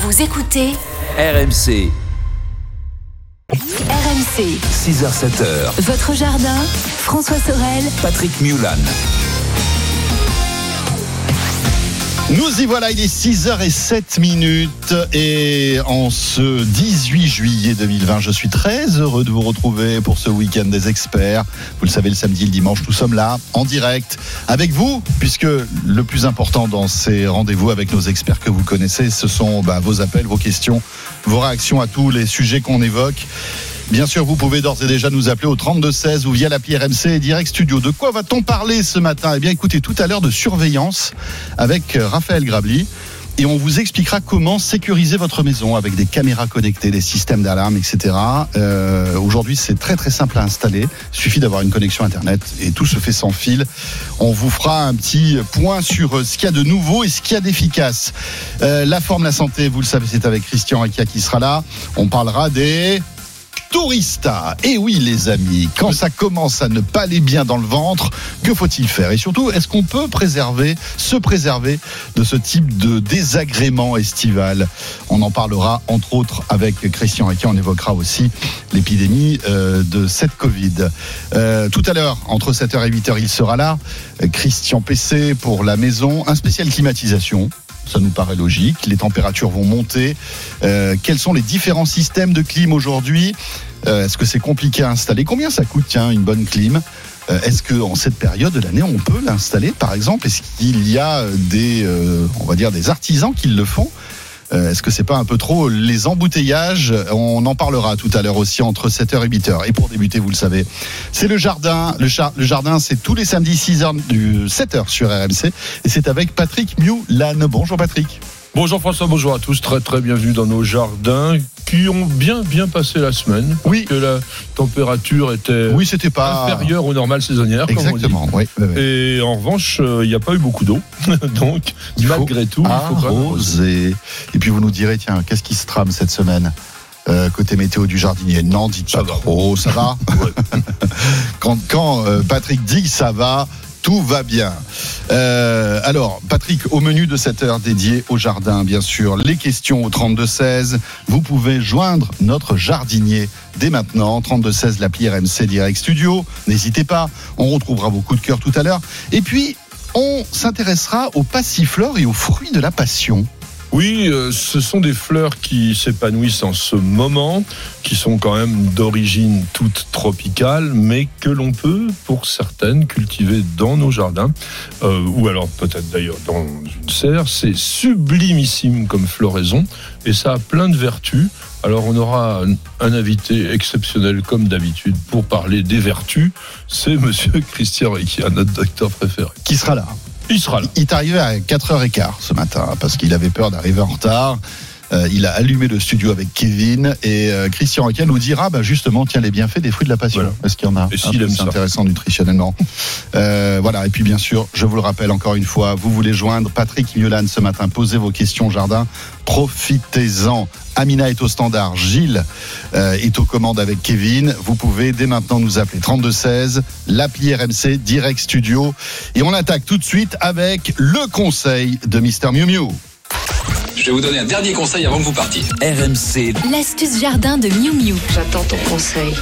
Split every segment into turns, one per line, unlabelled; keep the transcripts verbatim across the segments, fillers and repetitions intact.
Vous écoutez
R M C.
R M C.
six heures sept heures.
Votre jardin, François Sorel,
Patrick Mulan.
Nous y voilà, il est six heures sept minutes et en ce dix-huit juillet deux mille vingt, je suis très heureux de vous retrouver pour ce week-end des experts. Vous le savez, le samedi et le dimanche, nous sommes là, en direct, avec vous, puisque le plus important dans ces rendez-vous avec nos experts que vous connaissez, ce sont bah, vos appels, vos questions, vos réactions à tous les sujets qu'on évoque. Bien sûr, vous pouvez d'ores et déjà nous appeler au trente-deux seize ou via l'appli R M C et Direct Studio. De quoi va-t-on parler ce matin ? Eh bien, écoutez, tout à l'heure de surveillance avec Raphaël Grabli. Et on vous expliquera comment sécuriser votre maison avec des caméras connectées, des systèmes d'alarme, et cetera. Euh, aujourd'hui, c'est très très simple à installer. Il suffit d'avoir une connexion Internet et tout se fait sans fil. On vous fera un petit point sur ce qu'il y a de nouveau et ce qu'il y a d'efficace. Euh, la forme, la santé, vous le savez, c'est avec Christian Rekia qui sera là. On parlera des... Tourista. Et oui les amis, quand ça commence à ne pas aller bien dans le ventre, que faut-il faire ? Et surtout, est-ce qu'on peut préserver, se préserver de ce type de désagrément estival ? On en parlera entre autres avec Christian Rekia. On évoquera aussi l'épidémie euh, de cette Covid. Euh, tout à l'heure, entre sept heures et huit heures, il sera là. Christian P C pour la maison, un spécial climatisation. Ça nous paraît logique. Les températures vont monter. Euh, quels sont les différents systèmes de clim aujourd'hui ? euh, Est-ce que c'est compliqué à installer ? Combien ça coûte, tiens, une bonne clim ? euh, Est-ce qu'en cette période de l'année, on peut l'installer, par exemple ? Est-ce qu'il y a des, euh, on va dire, des artisans qui le font ? Est-ce que c'est pas un peu trop les embouteillages ? On en parlera tout à l'heure aussi entre sept heures et huit heures. Et pour débuter, vous le savez, c'est le jardin. Le, char- le jardin, c'est tous les samedis six heures, du sept heures sur R M C. Et c'est avec Patrick Mulan. Bonjour Patrick.
Bonjour François, bonjour à tous. Très très bienvenue dans nos jardins qui ont bien bien passé la semaine.
Oui.
Que la température était
oui, c'était pas...
inférieure aux normales saisonnières.
Exactement,
comme on dit.
Oui, oui, oui.
Et en revanche, il euh, n'y a pas eu beaucoup d'eau. Donc,
il
malgré tout, il faut
arroser. Et puis vous nous direz, tiens, qu'est-ce qui se trame cette semaine ? Euh, côté météo du jardinier, non, dites
ça
pas
va.
trop, ça va. Quand, quand euh, Patrick dit que ça va, tout va bien. Euh, alors, Patrick, au menu de cette heure dédiée au jardin, bien sûr, les questions au trente-deux seize. Vous pouvez joindre notre jardinier dès maintenant. trente-deux seize, l'appli R M C Direct Studio. N'hésitez pas, on retrouvera vos coups de cœur tout à l'heure. Et puis, on s'intéressera aux passiflores et aux fruits de la passion.
Oui, euh, ce sont des fleurs qui s'épanouissent en ce moment, qui sont quand même d'origine toute tropicale, mais que l'on peut, pour certaines, cultiver dans nos jardins, euh, ou alors peut-être d'ailleurs dans une serre. C'est sublimissime comme floraison, et ça a plein de vertus. Alors on aura un, un invité exceptionnel comme d'habitude pour parler des vertus. C'est monsieur Christian Rekia, notre docteur préféré.
Qui sera là ?
Il sera là.
Il est arrivé à quatre heures quinze ce matin parce qu'il avait peur d'arriver en retard. Euh, il a allumé le studio avec Kevin et euh, Christian Rekia nous dira bah, justement tiens les bienfaits des fruits de la passion. Voilà. Est-ce qu'il y en a ?
Et s'il
ah,
aime
c'est
ça.
Intéressant nutritionnellement. euh, voilà, et puis bien sûr, je vous le rappelle encore une fois, vous voulez joindre Patrick Mulan ce matin, posez vos questions au jardin, profitez-en. Amina est au standard, Gilles euh, est aux commandes avec Kevin. Vous pouvez dès maintenant nous appeler trente-deux seize, l'appli R M C Direct Studio. Et on attaque tout de suite avec le conseil de mister Miu Miu.
Je vais vous donner un dernier conseil avant que vous partiez.
R M C.
L'astuce jardin de Miu Miu.
J'attends ton conseil.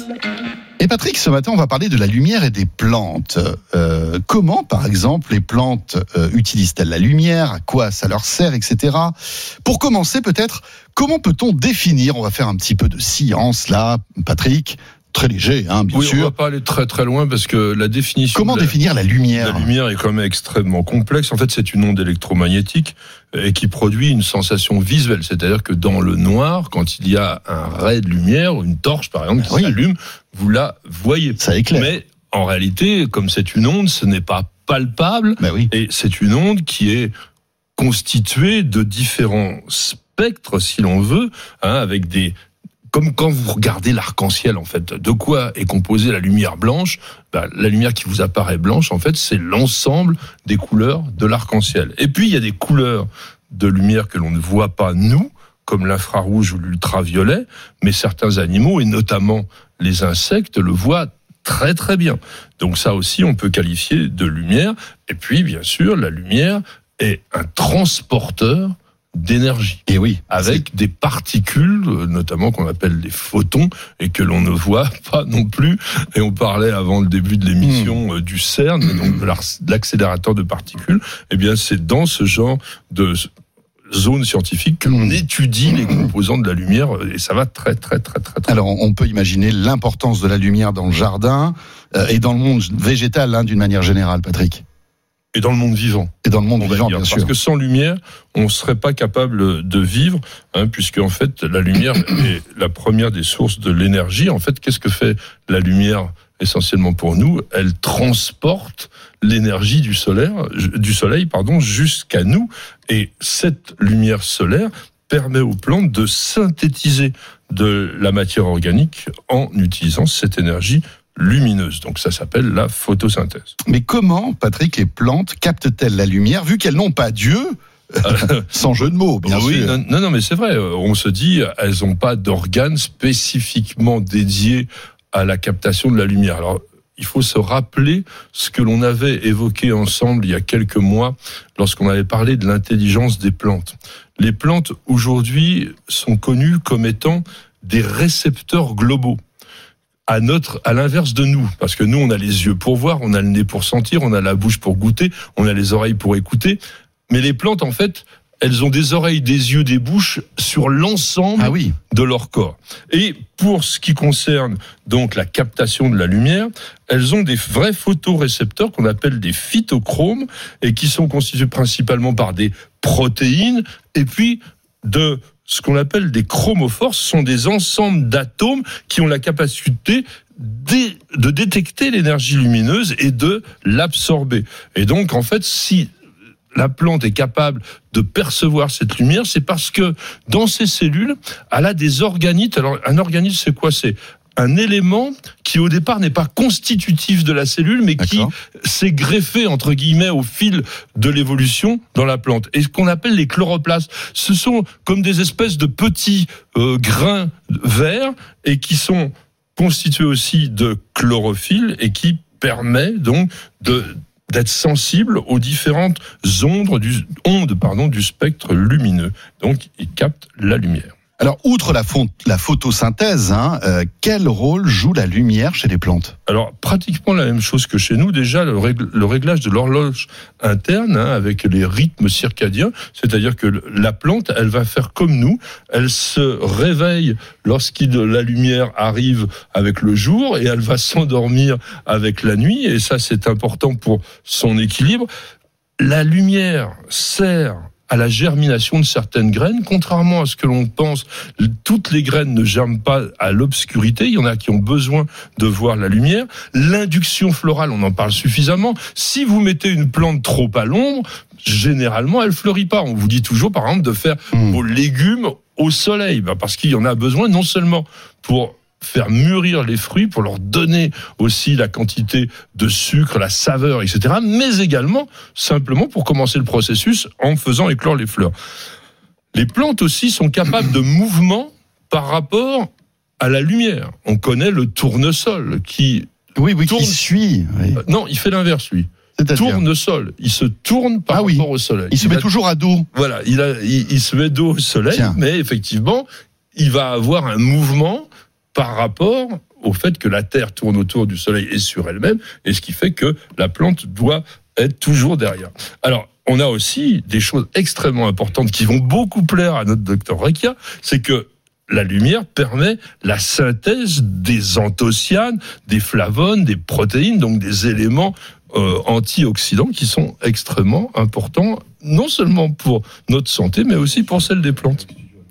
Et Patrick, ce matin, on va parler de la lumière et des plantes. Euh, comment, par exemple, les plantes euh, utilisent-elles la lumière ? À quoi ça leur sert, et cetera. Pour commencer, peut-être, comment peut-on définir ? On va faire un petit peu de science, là, Patrick. Très léger, hein, bien
oui,
sûr.
On va pas aller très très loin parce que la définition.
Comment
de la,
définir la lumière ?
La lumière est quand même extrêmement complexe. En fait, c'est une onde électromagnétique et qui produit une sensation visuelle. C'est-à-dire que dans le noir, quand il y a un ray de lumière, une torche par exemple, qui oui. s'allume, vous la voyez.
Ça éclaire.
Mais en réalité, comme c'est une onde, ce n'est pas palpable.
Ben oui.
Et c'est une onde qui est constituée de différents spectres, si l'on veut, hein, avec des comme quand vous regardez l'arc-en-ciel, en fait, de quoi est composée la lumière blanche ? Ben, la lumière qui vous apparaît blanche, en fait, c'est l'ensemble des couleurs de l'arc-en-ciel. Et puis, il y a des couleurs de lumière que l'on ne voit pas, nous, comme l'infrarouge ou l'ultraviolet, mais certains animaux, et notamment les insectes, le voient très très bien. Donc ça aussi, on peut qualifier de lumière. Et puis, bien sûr, la lumière est un transporteur d'énergie.
Et oui,
avec c'est... des particules, notamment qu'on appelle les photons, et que l'on ne voit pas non plus. Et on parlait avant le début de l'émission mmh. du CERN, donc de l'accélérateur de particules. Eh bien, c'est dans ce genre de zone scientifique que l'on étudie les composants de la lumière, et ça va très, très, très, très, très.
Alors, on peut imaginer l'importance de la lumière dans le jardin euh, et dans le monde végétal, hein, d'une manière générale, Patrick.
Et dans le monde vivant.
Et dans le monde vivant,
dire,
bien sûr.
Parce que sans lumière, on ne serait pas capable de vivre, hein, puisque en fait, la lumière est la première des sources de l'énergie. En fait, qu'est-ce que fait la lumière essentiellement pour nous? Elle transporte l'énergie du soleil, du soleil, pardon, jusqu'à nous. Et cette lumière solaire permet aux plantes de synthétiser de la matière organique en utilisant cette énergie lumineuse. Donc ça s'appelle la photosynthèse.
Mais comment, Patrick, les plantes captent-elles la lumière, vu qu'elles n'ont pas Dieu, sans jeu de mots, bien
oui,
sûr.
Non, non, mais c'est vrai. On se dit, elles n'ont pas d'organes spécifiquement dédiés à la captation de la lumière. Alors, il faut se rappeler ce que l'on avait évoqué ensemble il y a quelques mois, lorsqu'on avait parlé de l'intelligence des plantes. Les plantes, aujourd'hui, sont connues comme étant des récepteurs globaux. À notre, à l'inverse de nous, parce que nous, on a les yeux pour voir, on a le nez pour sentir, on a la bouche pour goûter, on a les oreilles pour écouter. Mais les plantes, en fait, elles ont des oreilles, des yeux, des bouches sur l'ensemble
ah oui.
de leur corps. Et pour ce qui concerne donc la captation de la lumière, elles ont des vrais photorécepteurs qu'on appelle des phytochromes et qui sont constitués principalement par des protéines et puis de ce qu'on appelle des chromophores. Ce sont des ensembles d'atomes qui ont la capacité de détecter l'énergie lumineuse et de l'absorber. Et donc, en fait, si la plante est capable de percevoir cette lumière, c'est parce que dans ses cellules, elle a des organites. Alors, un organite, c'est quoi? C'est un élément qui, au départ, n'est pas constitutif de la cellule, mais D'accord. qui s'est greffé, entre guillemets, au fil de l'évolution dans la plante. Et ce qu'on appelle les chloroplastes, ce sont comme des espèces de petits euh, grains verts et qui sont constitués aussi de chlorophylle et qui permet donc de d'être sensible aux différentes ondes du, ondes, pardon, du spectre lumineux. Donc, il capte la lumière.
Alors, outre la, font, la photosynthèse, hein, euh, quel rôle joue la lumière chez les plantes?
Alors, pratiquement la même chose que chez nous. Déjà, le, règle, le réglage de l'horloge interne, hein, avec les rythmes circadiens, c'est-à-dire que la plante, elle va faire comme nous. Elle se réveille lorsque la lumière arrive avec le jour et elle va s'endormir avec la nuit. Et ça, c'est important pour son équilibre. La lumière sert à la germination de certaines graines. Contrairement à ce que l'on pense, toutes les graines ne germent pas à l'obscurité. Il y en a qui ont besoin de voir la lumière. L'induction florale, on en parle suffisamment. Si vous mettez une plante trop à l'ombre, généralement, elle fleurit pas. On vous dit toujours, par exemple, de faire mmh. vos légumes au soleil, ben parce qu'il y en a besoin non seulement pour faire mûrir les fruits, pour leur donner aussi la quantité de sucre, la saveur, et cetera, mais également, simplement pour commencer le processus en faisant éclore les fleurs. Les plantes aussi sont capables de mouvement par rapport à la lumière. On connaît le tournesol qui...
Oui, oui,
tourne...
qui suit. Oui.
Non, il fait l'inverse, lui.
C'est-à-dire...
Tournesol, il se tourne par
ah
rapport
oui.
au soleil.
Il se
il
met
a...
toujours à dos.
Voilà, il, a... il, il se met dos au soleil, Tiens. mais effectivement, il va avoir un mouvement par rapport au fait que la Terre tourne autour du Soleil et sur elle-même, et ce qui fait que la plante doit être toujours derrière. Alors, on a aussi des choses extrêmement importantes qui vont beaucoup plaire à notre docteur Recchia, c'est que la lumière permet la synthèse des anthocyanes, des flavones, des protéines, donc des éléments euh, antioxydants qui sont extrêmement importants, non seulement pour notre santé, mais aussi pour celle des plantes.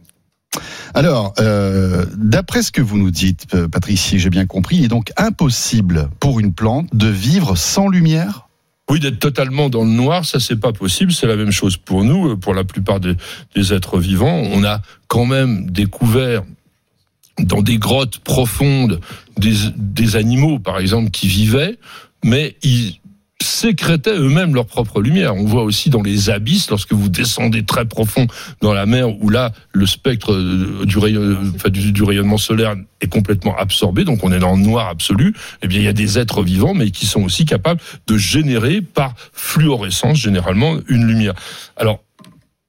Alors, euh, d'après ce que vous nous dites, Patrice, si j'ai bien compris, il est donc impossible pour une plante de vivre sans lumière ?
Oui, d'être totalement dans le noir, ça c'est pas possible. C'est la même chose pour nous, pour la plupart des, des êtres vivants. On a quand même découvert dans des grottes profondes des, des animaux, par exemple, qui vivaient, mais ils sécrétaient eux-mêmes leur propre lumière. On voit aussi dans les abysses, lorsque vous descendez très profond dans la mer, où là, le spectre du, rayon, enfin, du, du rayonnement solaire est complètement absorbé, donc on est dans le noir absolu, eh bien, il y a des êtres vivants, mais qui sont aussi capables de générer, par fluorescence, généralement, une lumière. Alors,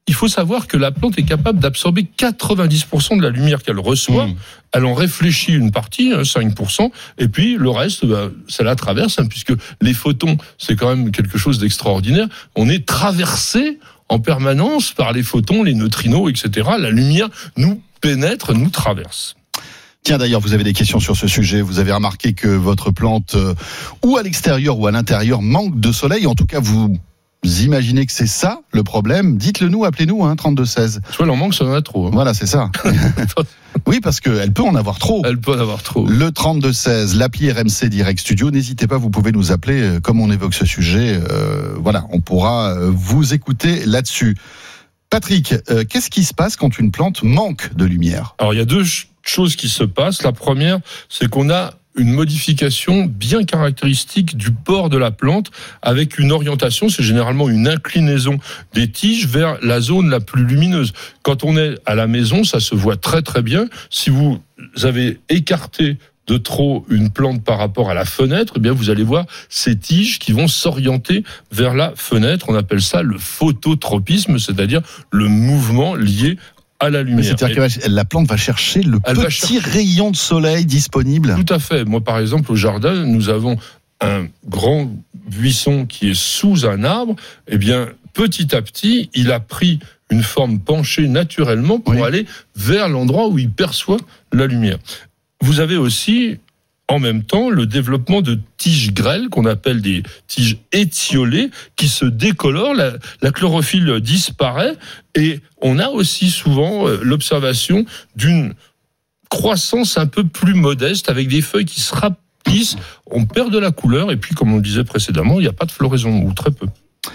il faut savoir que la plante est capable d'absorber quatre-vingt-dix pour cent de la lumière qu'elle reçoit. Mmh. Elle en réfléchit une partie, hein, cinq pour cent, et puis le reste, bah, ça la traverse, hein, puisque les photons, c'est quand même quelque chose d'extraordinaire. On est traversé en permanence par les photons, les neutrinos, et cetera. La lumière nous pénètre, nous traverse.
Tiens, d'ailleurs, vous avez des questions sur ce sujet. Vous avez remarqué que votre plante, euh, ou à l'extérieur ou à l'intérieur, manque de soleil. En tout cas, vous... Vous imaginez que c'est ça le problème? Dites-le nous, appelez-nous, hein, trente-deux seize.
Soit elle en manque, soit elle en a trop. Hein.
Voilà, c'est ça. Oui, parce qu'elle peut en avoir trop.
Elle peut en avoir trop.
Le trente-deux seize, l'appli R M C Direct Studio. N'hésitez pas, vous pouvez nous appeler, comme on évoque ce sujet. Euh, voilà, on pourra vous écouter là-dessus. Patrick, euh, qu'est-ce qui se passe quand une plante manque de lumière?
Alors, il y a deux choses qui se passent. La première, c'est qu'on a une modification bien caractéristique du port de la plante avec une orientation, c'est généralement une inclinaison des tiges vers la zone la plus lumineuse. Quand on est à la maison, ça se voit très très bien. Si vous avez écarté de trop une plante par rapport à la fenêtre, eh bien vous allez voir ces tiges qui vont s'orienter vers la fenêtre. On appelle ça le phototropisme, c'est-à-dire le mouvement lié à la lumière.
C'est-à-dire que la plante va chercher le
Elle
petit
chercher...
rayon de soleil disponible.
Tout à fait. Moi, par exemple, au jardin, nous avons un grand buisson qui est sous un arbre. Eh bien, petit à petit, il a pris une forme penchée naturellement pour oui. aller vers l'endroit où il perçoit la lumière. Vous avez aussi, en même temps, le développement de tiges grêles, qu'on appelle des tiges étiolées, qui se décolorent, la, la chlorophylle disparaît, et on a aussi souvent euh, l'observation d'une croissance un peu plus modeste, avec des feuilles qui se rapetissent, on perd de la couleur, et puis, comme on le disait précédemment, il n'y a pas de floraison, ou très peu.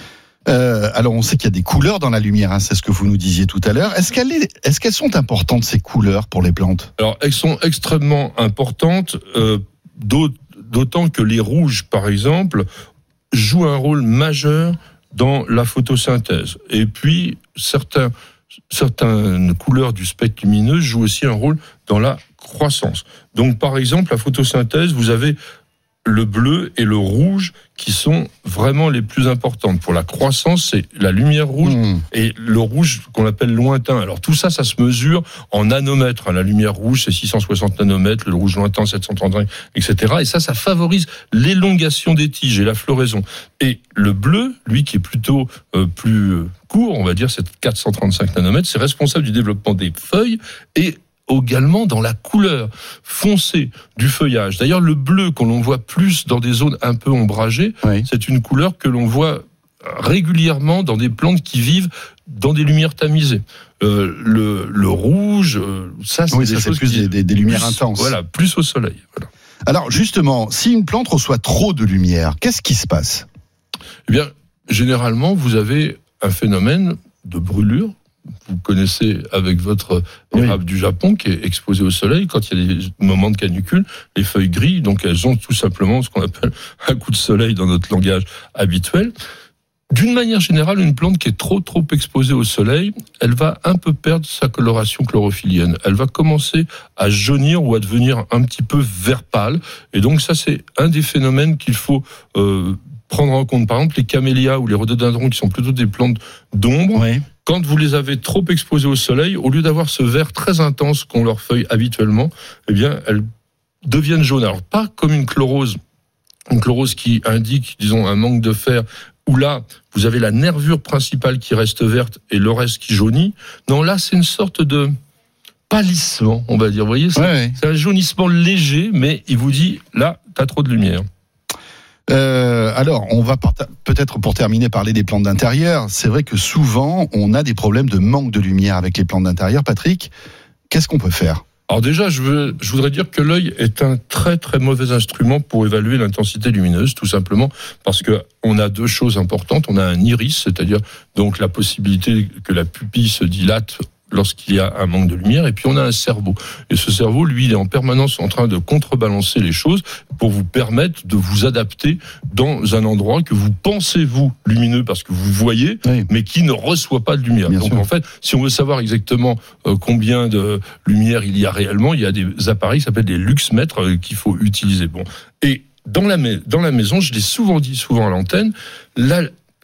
Euh, alors, on sait qu'il y a des couleurs dans la lumière, hein, c'est ce que vous nous disiez tout à l'heure. Est-ce qu'elles, est, est-ce qu'elles sont importantes, ces couleurs, pour les plantes?
Alors, elles sont extrêmement importantes, euh, d'autant que les rouges, par exemple, jouent un rôle majeur dans la photosynthèse. Et puis, certains, certaines couleurs du spectre lumineux jouent aussi un rôle dans la croissance. Donc, par exemple, la photosynthèse, vous avez le bleu et le rouge qui sont vraiment les plus importantes. Pour la croissance, c'est la lumière rouge mmh. et le rouge qu'on appelle lointain. Alors tout ça, ça se mesure en nanomètres. La lumière rouge, c'est six cent soixante nanomètres, le rouge lointain, sept cent trente-cinq, et cetera. Et ça, ça favorise l'élongation des tiges et la floraison. Et le bleu, lui, qui est plutôt euh, plus court, on va dire, c'est quatre cent trente-cinq nanomètres, c'est responsable du développement des feuilles et également dans la couleur foncée du feuillage. D'ailleurs, le bleu, qu'on l'on voit plus dans des zones un peu ombragées, oui. c'est une couleur que l'on voit régulièrement dans des plantes qui vivent dans des lumières tamisées. Euh, le, le rouge, euh, ça, c'est,
oui,
des,
ça,
choses
c'est plus
qui,
des, des, des lumières
plus,
intenses.
Voilà, plus au soleil. Voilà.
Alors, justement, si une plante reçoit trop de lumière, qu'est-ce qui se passe?
Eh bien, généralement, vous avez un phénomène de brûlure. Vous connaissez avec votre érable oui. du Japon qui est exposée au soleil. Quand il y a des moments de canicule, les feuilles grillent, donc elles ont tout simplement ce qu'on appelle un coup de soleil dans notre langage habituel. D'une manière générale, une plante qui est trop trop exposée au soleil, elle va un peu perdre sa coloration chlorophyllienne. Elle va commencer à jaunir ou à devenir un petit peu vert pâle. Et donc ça, c'est un des phénomènes qu'il faut euh, prendre en compte. Par exemple, les camélias ou les rhododendrons qui sont plutôt des plantes d'ombre. Oui. Quand vous les avez trop exposées au soleil, au lieu d'avoir ce vert très intense qu'ont leurs feuilles habituellement, eh bien, elles deviennent jaunes. Alors, pas comme une chlorose, une chlorose qui indique, disons, un manque de fer, où là, vous avez la nervure principale qui reste verte et le reste qui jaunit. Non, là, c'est une sorte de pâlissement, on va dire. Vous voyez, c'est, ouais, ouais. c'est un jaunissement léger, mais il vous dit, là, t'as trop de lumière.
Euh, alors, on va peut-être pour terminer parler des plantes d'intérieur. C'est vrai que souvent, on a des problèmes de manque de lumière avec les plantes d'intérieur. Patrick, qu'est-ce qu'on peut faire?
Alors déjà, je, veux, je voudrais dire que l'œil est un très très mauvais instrument pour évaluer l'intensité lumineuse, tout simplement parce que on a deux choses importantes. On a un iris, c'est-à-dire donc la possibilité que la pupille se dilate lorsqu'il y a un manque de lumière, et puis on a un cerveau. Et ce cerveau, lui, il est en permanence en train de contrebalancer les choses pour vous permettre de vous adapter dans un endroit que vous pensez, vous, lumineux, parce que vous voyez, oui. mais qui ne reçoit pas de lumière. Bien Donc sûr. En fait, si on veut savoir exactement euh, combien de lumière il y a réellement, il y a des appareils qui s'appellent des luxmètres euh, qu'il faut utiliser. Bon. Et dans la, dans la maison, je l'ai souvent dit, souvent à l'antenne, la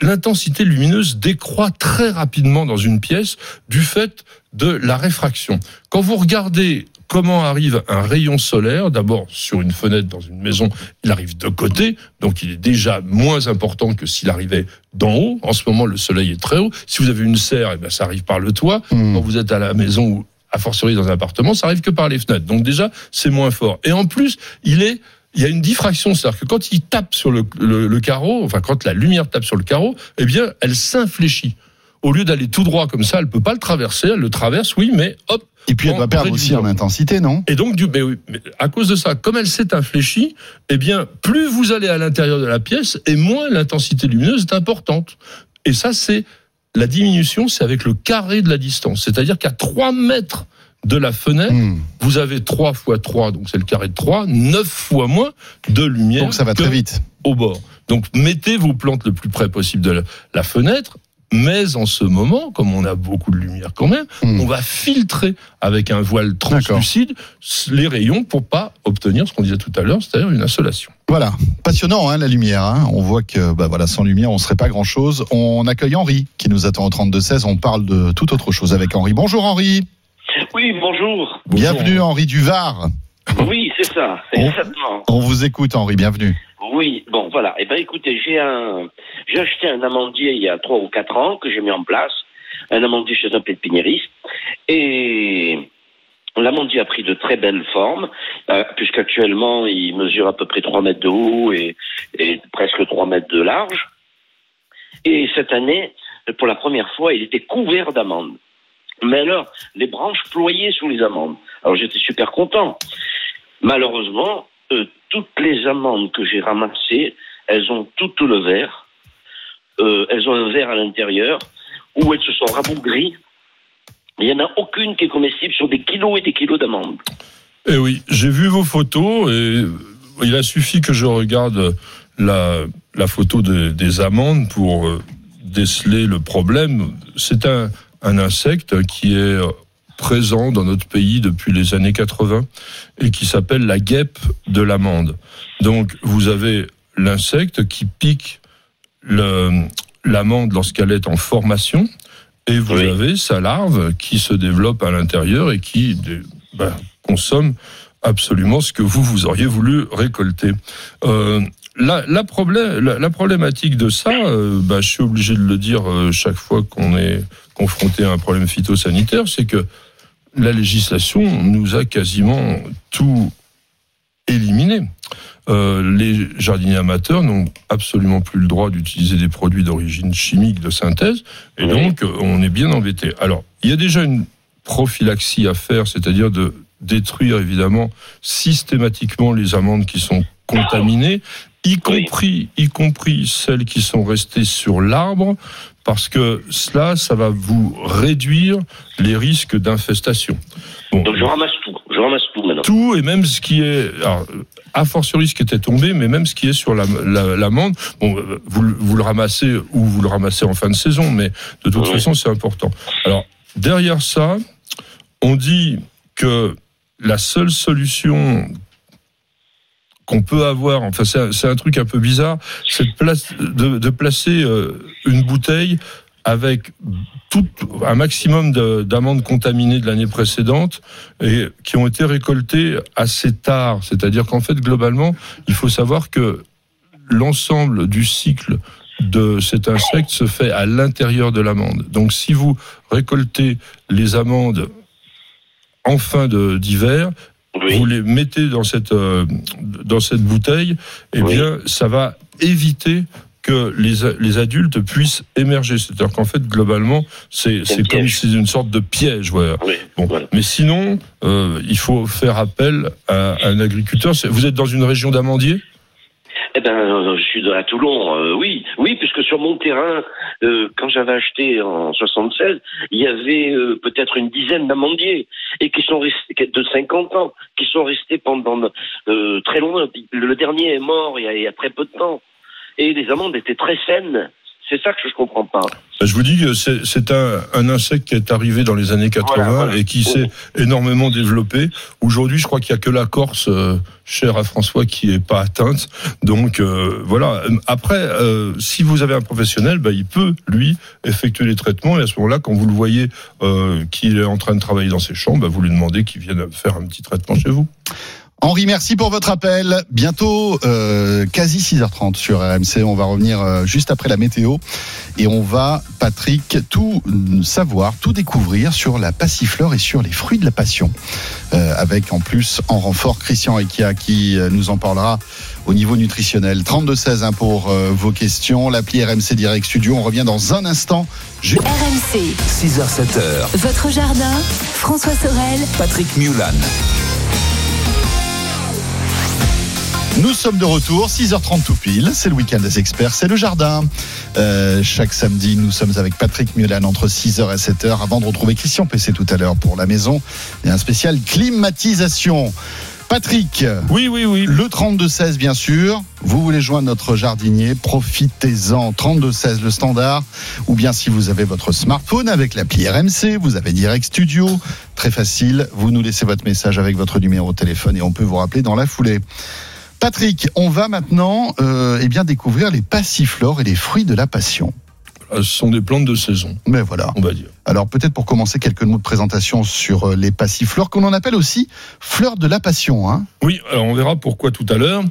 l'intensité lumineuse décroît très rapidement dans une pièce du fait de la réfraction. Quand vous regardez comment arrive un rayon solaire, d'abord sur une fenêtre dans une maison, il arrive de côté, donc il est déjà moins important que s'il arrivait d'en haut. En ce moment, le soleil est très haut. Si vous avez une serre, eh bien, ça arrive par le toit. Mmh. Quand vous êtes à la maison ou a fortiori dans un appartement, ça arrive que par les fenêtres. Donc déjà, c'est moins fort. Et en plus, il est il y a une diffraction, c'est-à-dire que quand il tape sur le, le, le carreau, enfin quand la lumière tape sur le carreau, eh bien, elle s'infléchit. Au lieu d'aller tout droit comme ça, elle peut pas le traverser, elle le traverse, oui, mais hop.
Et puis elle va perdre aussi en intensité, non ?
Et donc, du, mais oui, mais à cause de ça, comme elle s'est infléchie, eh bien, plus vous allez à l'intérieur de la pièce, et moins l'intensité lumineuse est importante. Et ça, c'est la diminution, c'est avec le carré de la distance. C'est-à-dire qu'à trois mètres de la fenêtre, mmh. vous avez trois fois trois, donc c'est le carré de trois, neuf fois moins de lumière.
Donc ça va très vite.
Au bord. Donc mettez vos plantes le plus près possible de la, la fenêtre, mais en ce moment, comme on a beaucoup de lumière quand même, mmh. on va filtrer avec un voile translucide D'accord. les rayons pour pas obtenir ce qu'on disait tout à l'heure, c'est-à-dire une insolation.
Voilà, passionnant hein, la lumière. Hein. On voit que bah, voilà, sans lumière, on serait pas grand-chose. On accueille Henri qui nous attend au trente-deux seize. On parle de toute autre chose avec Henri. Bonjour Henri.
Oui, bonjour.
Bienvenue Henri du Var.
Oui, c'est ça, exactement.
On, on vous écoute Henri, bienvenue.
Oui, bon voilà. Eh ben écoutez, j'ai un, j'ai acheté un amandier il y a trois ou quatre ans que j'ai mis en place, un amandier chez un pépiniériste, et l'amandier a pris de très belles formes, euh, puisqu'actuellement il mesure à peu près trois mètres de haut et, et presque trois mètres de large. Et cette année, pour la première fois, il était couvert d'amandes. Mais alors, les branches ployaient sous les amandes. Alors j'étais super content. Malheureusement, euh, toutes les amandes que j'ai ramassées, elles ont toutes le vert. Euh, elles ont un vert à l'intérieur, où elles se sont rabougries. Il n'y en a aucune qui est comestible sur des kilos et des kilos d'amandes.
Eh oui, j'ai vu vos photos et il a suffi que je regarde la, la photo de, des amandes pour déceler le problème. C'est un... un insecte qui est présent dans notre pays depuis les années quatre-vingts et qui s'appelle la guêpe de l'amande. Donc, vous avez l'insecte qui pique le, l'amande lorsqu'elle est en formation et vous oui. avez sa larve qui se développe à l'intérieur et qui ben, consomme absolument ce que vous, vous auriez voulu récolter. Euh, La, la, problème, la, la problématique de ça, euh, bah, je suis obligé de le dire euh, chaque fois qu'on est confronté à un problème phytosanitaire, c'est que la législation nous a quasiment tout éliminé. Euh, les jardiniers amateurs n'ont absolument plus le droit d'utiliser des produits d'origine chimique de synthèse, et donc euh, on est bien embêté. Alors, il y a déjà une prophylaxie à faire, c'est-à-dire de détruire évidemment systématiquement les amandes qui sont contaminées, y compris, y compris celles qui sont restées sur l'arbre, parce que cela, ça va vous réduire les risques d'infestation.
Bon. Donc je ramasse tout, je ramasse tout maintenant.
Tout, et même ce qui est, alors, a fortiori ce qui était tombé, mais même ce qui est sur la, la, l'amande, bon, vous, vous le ramassez ou vous le ramassez en fin de saison, mais de toute oui. façon, c'est important. Alors, derrière ça, on dit que la seule solution qu'on peut avoir, enfin c'est un, c'est un truc un peu bizarre, c'est de, place, de, de placer euh, une bouteille avec tout un maximum de, d'amandes contaminées de l'année précédente et qui ont été récoltées assez tard. C'est-à-dire qu'en fait, globalement, il faut savoir que l'ensemble du cycle de cet insecte se fait à l'intérieur de l'amande. Donc si vous récoltez les amandes en fin de, d'hiver, oui. vous les mettez dans cette, euh, dans cette bouteille, eh oui. bien, ça va éviter que les, les adultes puissent émerger. C'est-à-dire qu'en fait, globalement, c'est, c'est, c'est comme si c'est une sorte de piège. Voilà. Oui, bon. Voilà. Mais sinon, euh, il faut faire appel à, à un agriculteur. Vous êtes dans une région d'amandiers ?
Eh ben, je suis à Toulon, euh, oui, oui, puisque sur mon terrain, euh, quand j'avais acheté en soixante-seize, il y avait euh, peut-être une dizaine d'amandiers et qui sont restés de cinquante ans, qui sont restés pendant euh, très longtemps. Le dernier est mort il y, a, il y a très peu de temps, et les amandes étaient très saines, C'est ça que je comprends pas.
Je vous dis que c'est, c'est un, un insecte qui est arrivé dans les années quatre-vingts
Voilà, voilà.
et qui s'est énormément développé. Aujourd'hui, je crois qu'il n'y a que la Corse, euh, chère à François, qui n'est pas atteinte. Donc euh, voilà. Après, euh, si vous avez un professionnel, bah, il peut, lui, effectuer les traitements. Et à ce moment-là, quand vous le voyez euh, qu'il est en train de travailler dans ses champs, bah, vous lui demandez qu'il vienne faire un petit traitement chez vous.
Henri, merci pour votre appel. Bientôt, euh, quasi six heures trente sur R M C. On va revenir euh, juste après la météo. Et on va, Patrick, tout savoir, tout découvrir sur la passiflore et sur les fruits de la passion. Euh, avec en plus, en renfort, Christian Ekia qui euh, nous en parlera au niveau nutritionnel. trente-deux seize hein, pour euh, vos questions. L'appli R M C Direct Studio. On revient dans un instant.
R M C,
six heures sept heures.
votre jardin, François Sorel,
Patrick Mulan.
Nous sommes de retour, six heures trente tout pile, c'est le week-end des experts, c'est le jardin. Euh, chaque samedi, nous sommes avec Patrick Mulan entre six heures et sept heures, avant de retrouver Christian P C tout à l'heure pour la maison, et un spécial climatisation. Patrick,
Oui, oui, oui.
le trente-deux seize bien sûr, vous voulez joindre notre jardinier, profitez-en, trente-deux seize le standard, ou bien si vous avez votre smartphone avec l'appli R M C, vous avez Direct Studio, très facile, vous nous laissez votre message avec votre numéro de téléphone et on peut vous rappeler dans la foulée. Patrick, on va maintenant euh, eh bien découvrir les passiflores et les fruits de la passion.
Ce sont des plantes de saison,
Mais voilà.
on va dire.
Alors peut-être pour commencer quelques mots de présentation sur les passiflores, qu'on en appelle aussi fleurs de la passion. Hein.
Oui, alors on verra pourquoi tout à l'heure.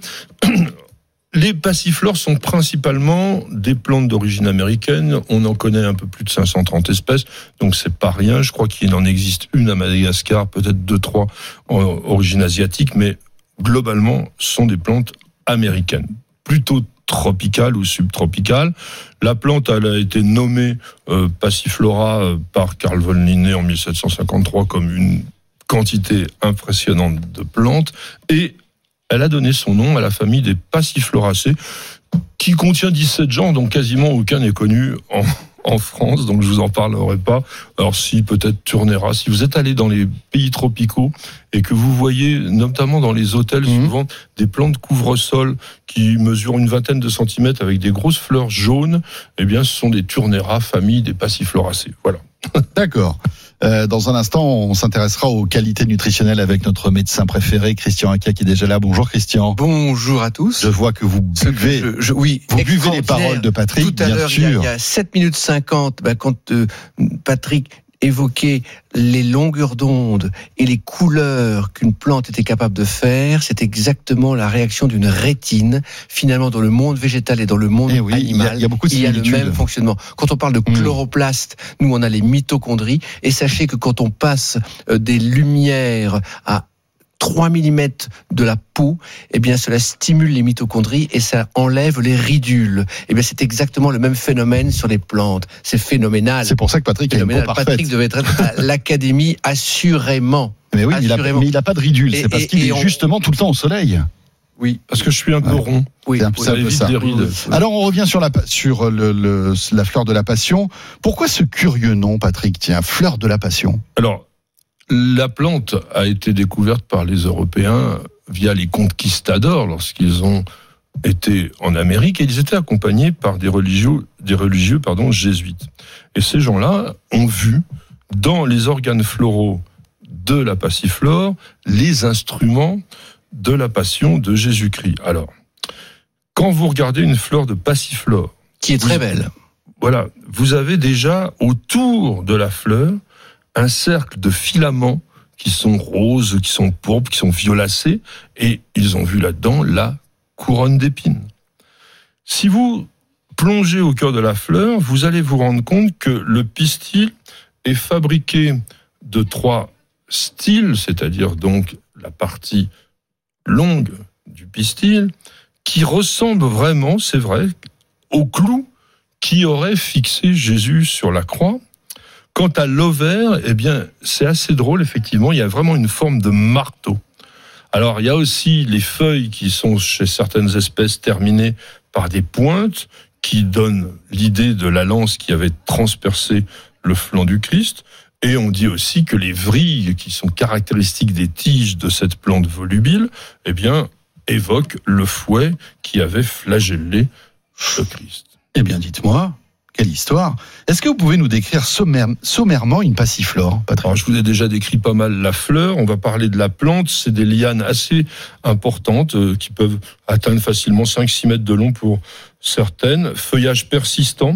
Les passiflores sont principalement des plantes d'origine américaine. On en connaît un peu plus de cinq cent trente espèces, donc c'est pas rien. Je crois qu'il en existe une à Madagascar, peut-être deux, trois en origine asiatique, mais globalement, ce sont des plantes américaines, plutôt tropicales ou subtropicales. La plante, elle a été nommée euh, Passiflora euh, par Carl von Linné en mille sept cent cinquante-trois comme une quantité impressionnante de plantes, et elle a donné son nom à la famille des Passifloracées, qui contient dix-sept genres, dont quasiment aucun n'est connu en en France, donc je vous en parlerai pas. Alors si, peut-être Turnera. Si vous êtes allé dans les pays tropicaux et que vous voyez, notamment dans les hôtels, mmh. souvent des plantes couvre-sol qui mesurent une vingtaine de centimètres avec des grosses fleurs jaunes, eh bien ce sont des Turnera, famille des Passifloracées. Voilà.
D'accord. Euh, dans un instant, on s'intéressera aux qualités nutritionnelles avec notre médecin préféré, Christian Ekia, qui est déjà là. Bonjour Christian.
Bonjour à tous.
Je vois que vous buvez,
je, je, oui,
vous buvez les paroles de Patrick,
tout à
bien
l'heure,
sûr.
Il y a, il y a sept minutes cinquante, ben, quand euh, Patrick évoquer les longueurs d'onde et les couleurs qu'une plante était capable de faire, c'est exactement la réaction d'une rétine. Finalement, dans le monde végétal et dans le monde
eh oui,
animal,
il y, a, il y a beaucoup de
il y a
similitudes.
le même fonctionnement. Quand on parle de chloroplastes, mmh. nous on a les mitochondries, et sachez que quand on passe des lumières à trois millimètres de la peau, eh bien, cela stimule les mitochondries et ça enlève les ridules. Eh bien, c'est exactement le même phénomène sur les plantes. C'est phénoménal.
C'est pour ça que Patrick a une peau parfaite.
Patrick devait être à l'académie, assurément.
Mais oui, assurément. Il a, mais il n'a pas de ridules. C'est parce et, qu'il et est on... justement tout le temps au soleil.
Oui.
Parce que je suis un peu ouais. rond.
Oui,
c'est un, c'est un peu ça. Alors, on revient sur la, sur le, le, la fleur de la passion. Pourquoi ce curieux nom, Patrick? Tiens, fleur de la passion.
Alors, la plante a été découverte par les Européens via les conquistadors lorsqu'ils ont été en Amérique, et ils étaient accompagnés par des religieux, des religieux pardon, jésuites. Et ces gens-là ont vu dans les organes floraux de la passiflore les instruments de la passion de Jésus-Christ. Alors, quand vous regardez une fleur de passiflore,
qui est très belle,
voilà, vous avez déjà autour de la fleur un cercle de filaments qui sont roses, qui sont pourpres, qui sont violacés, et ils ont vu là-dedans la couronne d'épines. Si vous plongez au cœur de la fleur, vous allez vous rendre compte que le pistil est fabriqué de trois styles, c'est-à-dire donc la partie longue du pistil, qui ressemble vraiment, c'est vrai, au clou qui aurait fixé Jésus sur la croix. Quant à l'ovaire, eh bien, c'est assez drôle, effectivement, il y a vraiment une forme de marteau. Alors, il y a aussi les feuilles qui sont, chez certaines espèces, terminées par des pointes, qui donnent l'idée de la lance qui avait transpercé le flanc du Christ. Et on dit aussi que les vrilles, qui sont caractéristiques des tiges de cette plante volubile, eh bien, évoquent le fouet qui avait flagellé le Christ.
Eh bien, dites-moi, quelle histoire. Est-ce que vous pouvez nous décrire sommaire, sommairement une passiflore, Patrick ?
Alors, je vous ai déjà décrit pas mal la fleur. On va parler de la plante. C'est des lianes assez importantes euh, qui peuvent atteindre facilement cinq à six mètres de long pour certaines. Feuillage persistant.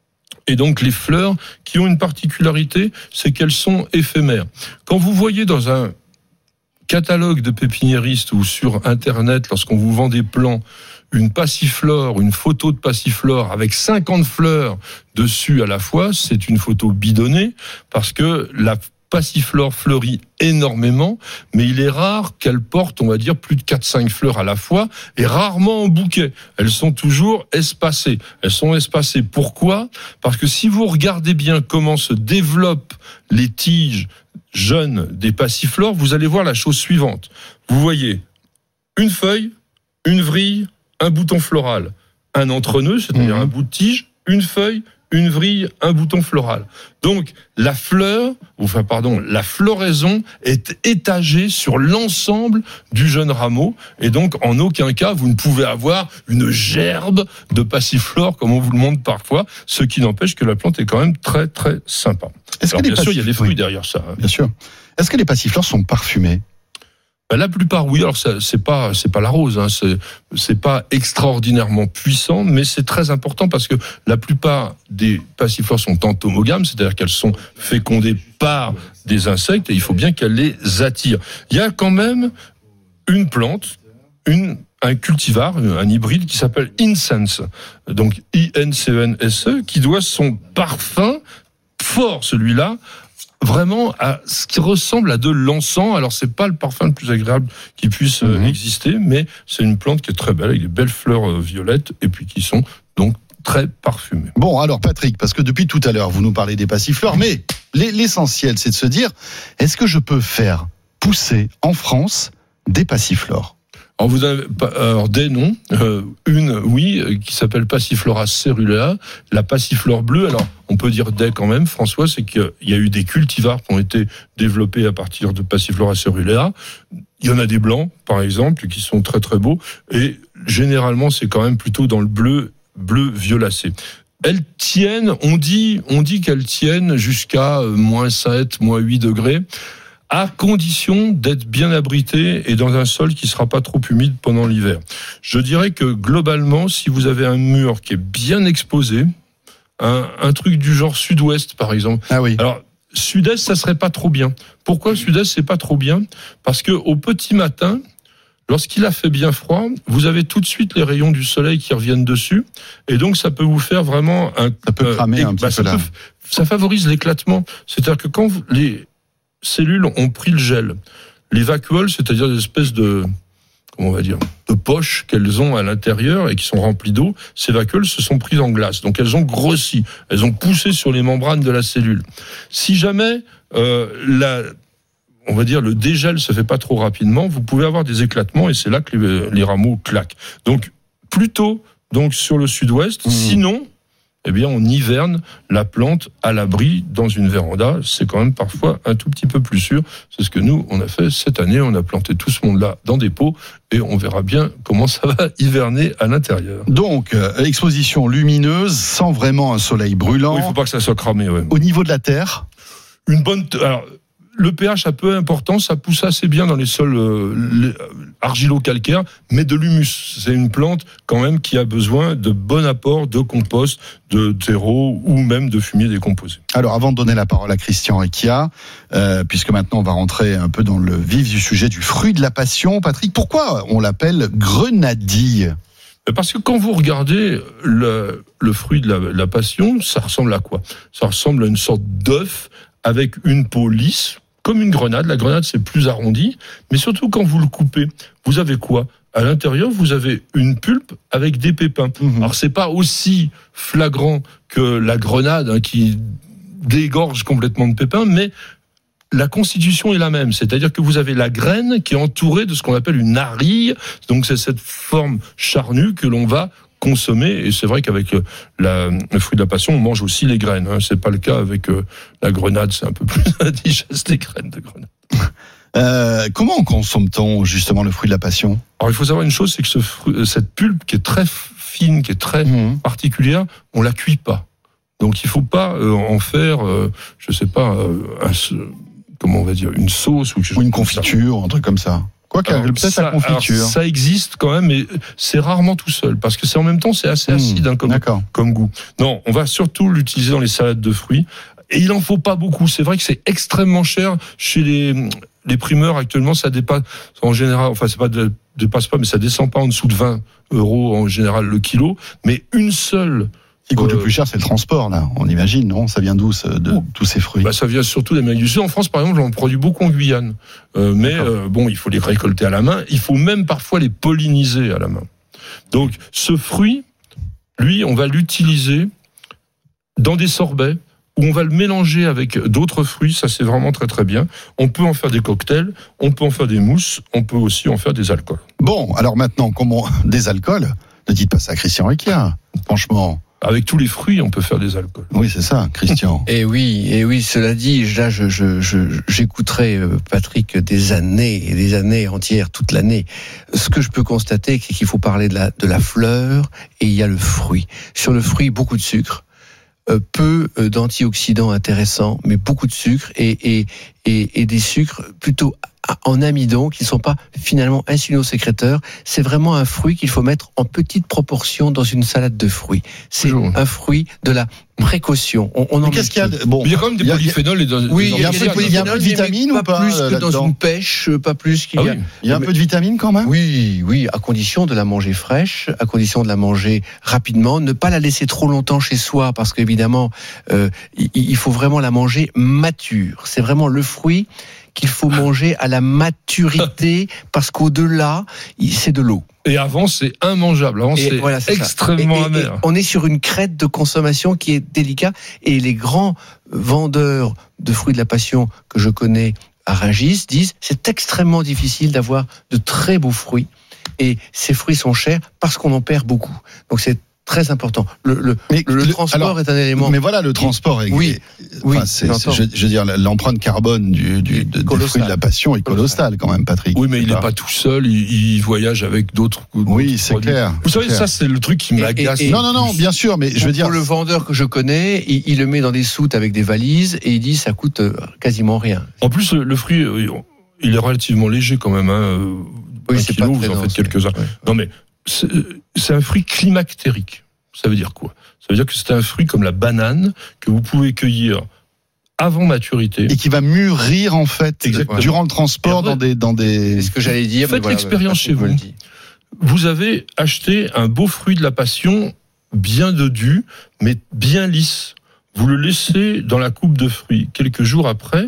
Et donc les fleurs qui ont une particularité, c'est qu'elles sont éphémères. Quand vous voyez dans un catalogue de pépiniéristes ou sur Internet, lorsqu'on vous vend des plants, une passiflore, une photo de passiflore avec cinquante fleurs dessus à la fois, c'est une photo bidonnée parce que la passiflore fleurit énormément, mais il est rare qu'elle porte, on va dire, plus de quatre à cinq fleurs à la fois, et rarement en bouquet. Elles sont toujours espacées. Elles sont espacées. Pourquoi ? Parce que si vous regardez bien comment se développent les tiges jeunes des passiflores, vous allez voir la chose suivante. Vous voyez une feuille, une vrille, un bouton floral, un entreneux, c'est-à-dire mmh. un bout de tige, une feuille, une vrille, un bouton floral. Donc, la fleur, enfin, pardon, la floraison est étagée sur l'ensemble du jeune rameau. Et donc, en aucun cas, vous ne pouvez avoir une gerbe de passiflore, comme on vous le montre parfois, ce qui n'empêche que la plante est quand même très, très sympa.
Est-ce
Alors,
que
bien
les
sûr, il y a des fruits
oui.
derrière ça. Hein.
Bien sûr. Est-ce que les passiflores sont parfumés ?
Ben, la plupart, oui. Alors, ça, c'est pas, c'est pas la rose, hein. C'est, c'est pas extraordinairement puissant, mais c'est très important parce que la plupart des passiflores sont entomogames, c'est-à-dire qu'elles sont fécondées par des insectes et il faut bien qu'elles les attirent. Il y a quand même une plante, une, un cultivar, un hybride qui s'appelle Incense. Donc, I N C E N S E, qui doit son parfum fort, celui-là, vraiment à ce qui ressemble à de l'encens. Alors, c'est pas le parfum le plus agréable qui puisse euh, mmh. exister, mais c'est une plante qui est très belle, avec des belles fleurs euh, violettes, et puis qui sont donc très parfumées.
Bon, alors Patrick, parce que depuis tout à l'heure, vous nous parlez des passiflores, mais l'essentiel, c'est de se dire, est-ce que je peux faire pousser en France des passiflores ?
Alors, vous avez alors, des noms. Euh, une, oui, qui s'appelle Passiflora cerulea, la passiflore bleue. Alors, on peut dire des quand même, François, c'est qu'il y a eu des cultivars qui ont été développés à partir de Passiflora cerulea. Il y en a des blancs, par exemple, qui sont très très beaux. Et généralement, c'est quand même plutôt dans le bleu, bleu violacé. Elles tiennent, on dit, on dit qu'elles tiennent jusqu'à moins sept, moins huit degrés. À condition d'être bien abrité et dans un sol qui ne sera pas trop humide pendant l'hiver. Je dirais que globalement, si vous avez un mur qui est bien exposé, un, un truc du genre sud-ouest par exemple.
Ah oui.
Alors sud-est, ça serait pas trop bien. Pourquoi sud-est c'est pas trop bien ? Parce que au petit matin, lorsqu'il a fait bien froid, vous avez tout de suite les rayons du soleil qui reviennent dessus, et donc ça peut vous faire vraiment un.
Ça peut cramer euh, un
bah,
petit peu là.
Peut, ça favorise l'éclatement. C'est-à-dire que quand vous, les cellules ont pris le gel. Les vacuoles, c'est-à-dire des espèces de, comment on va dire, de poches qu'elles ont à l'intérieur et qui sont remplies d'eau, ces vacuoles se sont prises en glace. Donc elles ont grossi, elles ont poussé sur les membranes de la cellule. Si jamais euh, la, on va dire, le dégel se fait pas trop rapidement, vous pouvez avoir des éclatements et c'est là que les, les rameaux claquent. Donc plutôt donc sur le sud-ouest. Mmh. Sinon, eh bien, on hiverne la plante à l'abri dans une véranda. C'est quand même parfois un tout petit peu plus sûr. C'est ce que nous, on a fait cette année. On a planté tout ce monde-là dans des pots et on verra bien comment ça va hiverner à l'intérieur.
Donc, euh, exposition lumineuse, sans vraiment un soleil brûlant.
Oui, il ne faut pas que ça soit cramé. Ouais.
Au niveau de la terre ?
Une bonne... T- Alors, le pH a peu important, ça pousse assez bien dans les sols euh, argilo-calcaires, mais de l'humus. C'est une plante quand même qui a besoin de bon apport de compost, de terreau ou même de fumier décomposé.
Alors avant de donner la parole à Christian Recchia, euh, puisque maintenant on va rentrer un peu dans le vif du sujet du fruit de la passion, Patrick, pourquoi on l'appelle grenadille ?
Parce que quand vous regardez le, le fruit de la, la passion, ça ressemble à quoi ? Ça ressemble à une sorte d'œuf avec une peau lisse, comme une grenade. La grenade, c'est plus arrondi. Mais surtout, quand vous le coupez, vous avez quoi ? À l'intérieur, vous avez une pulpe avec des pépins. Mmh. Alors, c'est pas aussi flagrant que la grenade, hein, qui dégorge complètement de pépins, mais la constitution est la même. C'est-à-dire que vous avez la graine qui est entourée de ce qu'on appelle une arille. Donc, c'est cette forme charnue que l'on va consommer, et c'est vrai qu'avec la, le fruit de la passion, on mange aussi les graines. Hein. C'est pas le cas avec euh, la grenade, c'est un peu plus indigeste, les graines de grenade.
Euh, comment consomme-t-on justement le fruit de la passion ?
Alors il faut savoir une chose, c'est que ce fruit, cette pulpe qui est très fine, qui est très mmh. particulière, on la cuit pas. Donc il faut pas euh, en faire, euh, je sais pas, euh, un, comment on va dire, une sauce ou,
ou une confiture, un truc comme ça. Quoi qu'il peut-être
ça,
la confiture.
Alors, ça existe quand même, mais c'est rarement tout seul, parce que c'est en même temps c'est assez acide
mmh,
hein, comme, comme goût. Non, on va surtout l'utiliser dans les salades de fruits. Et il en faut pas beaucoup. C'est vrai que c'est extrêmement cher chez les les primeurs actuellement. Ça dépasse en général. Enfin, c'est pas de, dépasse pas, mais ça descend pas en dessous de vingt euros en général le kilo. Mais une seule.
Ce qui coûte
euh,
le plus cher, c'est le transport, là. On imagine, non? Ça vient d'où, ce, de oh. tous ces fruits?
Bah, ça vient surtout d'Amérique du Sud. En France, par exemple, on produit beaucoup en Guyane. Euh, mais euh, bon, il faut les récolter à la main. Il faut même parfois les polliniser à la main. Donc, ce fruit, lui, on va l'utiliser dans des sorbets, où on va le mélanger avec d'autres fruits, ça c'est vraiment très très bien. On peut en faire des cocktails, on peut en faire des mousses, on peut aussi en faire des alcools.
Bon, alors maintenant, comment des alcools? Ne dites pas ça à Christian Requiat, franchement.
Avec tous les fruits, on peut faire des alcools.
Oui, c'est ça, Christian.
Et oui, et oui. Cela dit, là, je, je, je, j'écouterai Patrick des années et des années entières, toute l'année. Ce que je peux constater, c'est qu'il faut parler de la, de la fleur et il y a le fruit. Sur le fruit, beaucoup de sucre. Euh, peu euh, d'antioxydants intéressants, mais beaucoup de sucre et, et, et, et des sucres plutôt en amidon qui ne sont pas finalement insulinosécréteurs. C'est vraiment un fruit qu'il faut mettre en petite proportion dans une salade de fruits. C'est Bonjour. un fruit de la précaution. On, on
mais
en
qu'est-ce qu'il y a de...
bon, il y a quand même des polyphénols et dans,
oui,
dans
il y a,
il y a, il y a un peu de vitamines ou pas
plus que dans une pêche, pas plus qu'il y a.
Ah oui.
Il y a un
mais,
peu de vitamines quand même.
Oui, oui, à condition de la manger fraîche, à condition de la manger rapidement, ne pas la laisser trop longtemps chez soi parce qu'évidemment, euh, il, il faut vraiment la manger mature. C'est vraiment le fruit qu'il faut manger à la maturité parce qu'au-delà, c'est de l'eau.
Et avant, c'est immangeable. Avant, et c'est, voilà, c'est extrêmement et, et, amer.
Et on est sur une crête de consommation qui est délicate. Et les grands vendeurs de fruits de la passion que je connais à Rungis disent c'est extrêmement difficile d'avoir de très beaux fruits. Et ces fruits sont chers parce qu'on en perd beaucoup. Donc c'est très important. Le, le, le, le transport alors, est un élément.
Mais voilà, le transport est.
Oui,
oui.
Enfin,
c'est, c'est, je, je veux dire, l'empreinte carbone du, du, de, du fruit de la passion est colossale quand même, Patrick.
Oui, mais il n'est pas tout seul. Il, il voyage avec d'autres.
Oui,
d'autres
c'est
produits.
clair.
Vous savez,
clair.
ça, c'est le truc qui m'agace.
Non, non, non, bien sûr, mais je veux dire.
Pour le vendeur que je connais, il, il le met dans des soutes avec des valises et il dit ça coûte quasiment rien.
En plus, le fruit, il est relativement léger quand même. Hein.
Oui,
un
c'est
kilo,
pas
vous en faites quelques-uns.
Ouais.
Non, mais c'est, c'est un fruit climactérique. Ça veut dire quoi? Ça veut dire que c'est un fruit comme la banane que vous pouvez cueillir avant maturité.
Et qui va mûrir en fait Exactement. durant le transport dans des, dans des...
C'est ce que j'allais dire.
Faites
voilà,
l'expérience chez vous. Vous avez acheté un beau fruit de la passion, bien dodu, mais bien lisse. Vous le laissez dans la coupe de fruits. Quelques jours après,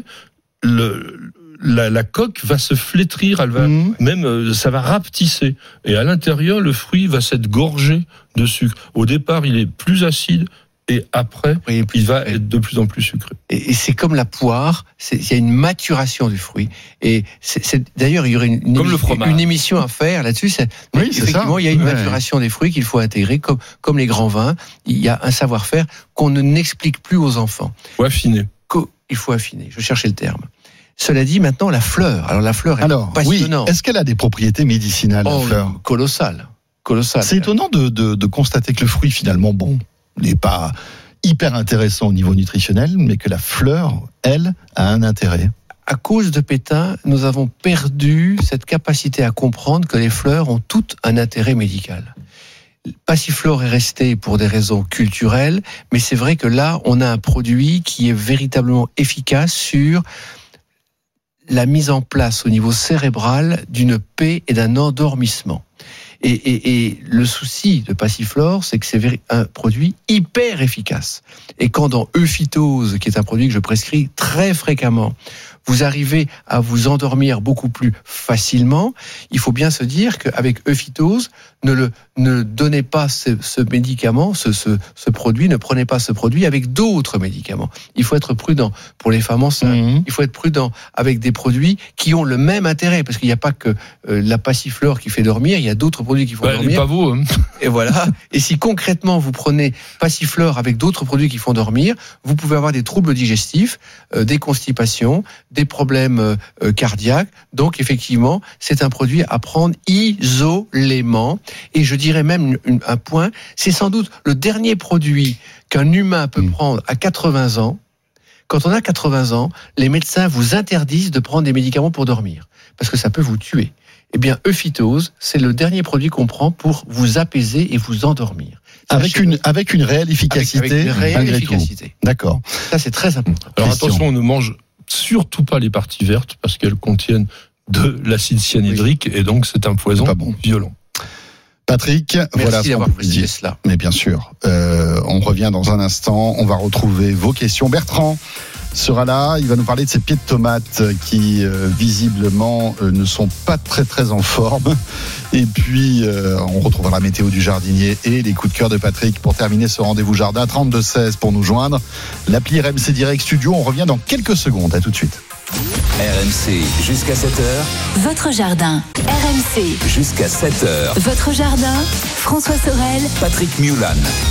le... La, la coque va se flétrir, elle va mmh. même euh, ça va rapetisser et à l'intérieur le fruit va s'être gorgé de sucre. Au départ, il est plus acide et après, oui, il va fait. être de plus en plus sucré.
Et, et c'est comme la poire, c'est, il y a une maturation du fruit. Et c'est, c'est d'ailleurs il y aurait une, une, émi- une émission à faire là-dessus. C'est,
oui,
effectivement,
c'est
il y a une
ouais.
maturation des fruits qu'il faut intégrer, comme comme les grands vins. Il y a un savoir-faire qu'on ne n'explique plus aux enfants.
Il faut affiner.
Il faut affiner. Je cherchais le terme. Cela dit, maintenant, la fleur. Alors, la fleur est
Alors,
passionnante.
Oui. Est-ce qu'elle a des propriétés médicinales,
oh,
la fleur?
Colossales. Colossales.
C'est étonnant de, de, de constater que le fruit, finalement, bon, n'est pas hyper intéressant au niveau nutritionnel, mais que la fleur, elle, a un intérêt.
À cause de Pétain, nous avons perdu cette capacité à comprendre que les fleurs ont toutes un intérêt médical. Passiflore est resté pour des raisons culturelles, mais c'est vrai que là, on a un produit qui est véritablement efficace sur la mise en place au niveau cérébral d'une paix et d'un endormissement. Et, et, et le souci de Passiflore, c'est que c'est un produit hyper efficace. Et quand dans Euphytose, qui est un produit que je prescris très fréquemment, vous arrivez à vous endormir beaucoup plus facilement, il faut bien se dire qu'avec Euphytose, ne, le, ne donnez pas ce, ce médicament, ce, ce, ce produit, ne prenez pas ce produit avec d'autres médicaments. Il faut être prudent pour les femmes enceintes. Mmh. Il faut être prudent avec des produits qui ont le même intérêt, parce qu'il n'y a pas que euh, la Passiflore qui fait dormir, il y a d'autres produits qui font
bah,
dormir.
Les pavots, hein.
Et voilà. Et si concrètement vous prenez Passiflore avec d'autres produits qui font dormir, vous pouvez avoir des troubles digestifs, euh, des constipations, des problèmes euh, cardiaques. Donc effectivement, c'est un produit à prendre isolément. Et je dirais même une, un point, c'est sans doute le dernier produit qu'un humain peut
Mmh.
prendre à quatre-vingts ans. Quand on a quatre-vingts ans, les médecins vous interdisent de prendre des médicaments pour dormir, parce que ça peut vous tuer. Eh bien, Euphytose, c'est le dernier produit qu'on prend pour vous apaiser et vous endormir.
Avec
Sachez-
une, avec une réelle efficacité,
avec, avec une réelle
malgré
efficacité.
tout. D'accord.
Ça, c'est très important.
Alors
Christian.
attention, on ne mange surtout pas les parties vertes parce qu'elles contiennent de l'acide cyanhydrique et donc c'est un poison
C'est pas bon.
violent.
Patrick,
Merci
voilà ce qu'on
d'avoir
peut
précisé
dire.
cela.
Mais bien sûr, euh, on revient dans un instant. On va retrouver vos questions. Bertrand sera là. Il va nous parler de ces pieds de tomates qui, euh, visiblement, euh, ne sont pas très très en forme. Et puis, euh, on retrouvera la météo du jardinier et les coups de cœur de Patrick pour terminer ce rendez-vous jardin. trente-deux seize pour nous joindre. L'appli R M C Direct Studio. On revient dans quelques secondes. À tout de suite.
R M C jusqu'à sept heures.
Votre jardin. R M C.
Jusqu'à sept heures.
Votre jardin. François Sorel.
Patrick Mulan.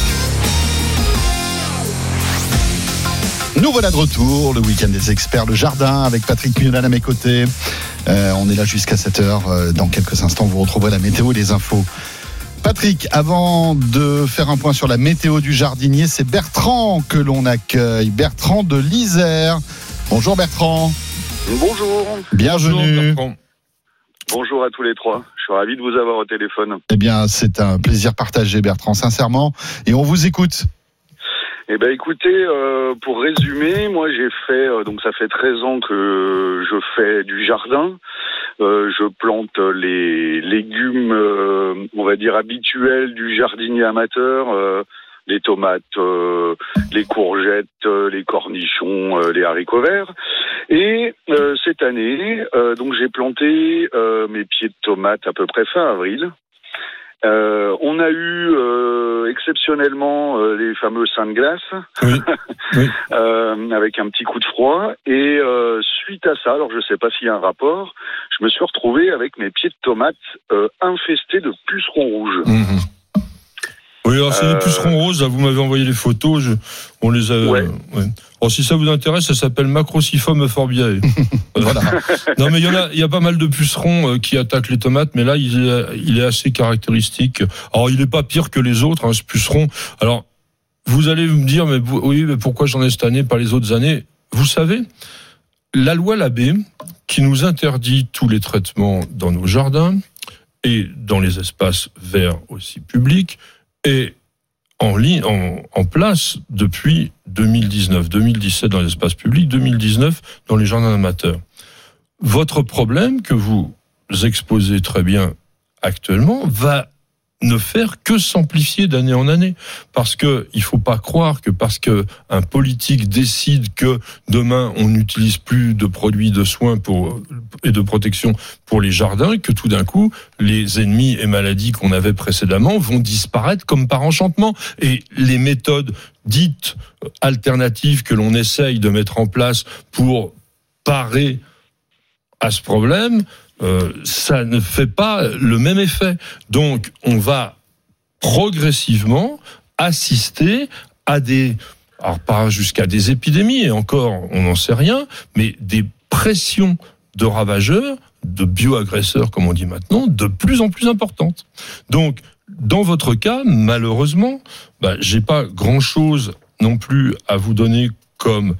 Nous voilà de retour, le week-end des experts, le jardin avec Patrick Mulan à mes côtés. Euh, on est là jusqu'à sept heures. Euh, dans quelques instants, vous retrouverez la météo et les infos. Patrick, avant de faire un point sur la météo du jardinier, c'est Bertrand que l'on accueille. Bertrand de l'Isère. Bonjour Bertrand.
Bonjour.
Bienvenue.
Bonjour, Bertrand.
Bonjour à tous les trois. Je suis ravi de vous avoir au téléphone.
Eh bien, c'est un plaisir partagé, Bertrand, sincèrement. Et on vous écoute.
Eh ben, écoutez, euh, pour résumer, moi j'ai fait, euh, donc ça fait treize ans que je fais du jardin. Euh, je plante les légumes, euh, on va dire habituels du jardinier amateur. Euh, les tomates, euh, les courgettes, euh, les cornichons, euh, les haricots verts. Et euh, cette année, euh, donc j'ai planté euh, mes pieds de tomates à peu près fin avril. Euh, on a eu euh, exceptionnellement euh, les fameux seins de glace,
Oui. Oui.
euh, avec un petit coup de froid. Et euh, suite à ça, alors je ne sais pas s'il y a un rapport, je me suis retrouvé avec mes pieds de tomates euh, infestés de pucerons rouges.
Mhm. Oui, alors c'est
Euh,
les pucerons roses, là, vous m'avez envoyé les photos, je, on les a...
Ouais.
euh, ouais. Alors si ça vous intéresse, ça s'appelle Macrosiphum euphorbiae. Voilà. Non mais il y en a, il y a pas mal de pucerons euh, qui attaquent les tomates, mais là il est, il est assez caractéristique. Alors il n'est pas pire que les autres, hein, ce puceron. Alors vous allez me dire, mais oui, mais pourquoi j'en ai cette année, pas les autres années? Vous savez, la loi Labbé, qui nous interdit tous les traitements dans nos jardins et dans les espaces verts aussi publics, est en, ligne, en, en place depuis deux mille dix-neuf, deux mille dix-sept dans les espaces publics, deux mille dix-neuf dans les jardins amateurs. Votre problème que vous exposez très bien actuellement va ne faire que s'amplifier d'année en année, parce que il faut pas croire que parce que un politique décide que demain on n'utilise plus de produits de soins pour et de protection pour les jardins, que tout d'un coup les ennemis et maladies qu'on avait précédemment vont disparaître comme par enchantement. Et les méthodes dites alternatives que l'on essaye de mettre en place pour parer à ce problème, Euh, ça ne fait pas le même effet. Donc, on va progressivement assister à des, alors pas jusqu'à des épidémies, et encore, on n'en sait rien, mais des pressions de ravageurs, de bioagresseurs, comme on dit maintenant, de plus en plus importantes. Donc, dans votre cas, malheureusement, bah, j'ai pas grand-chose non plus à vous donner comme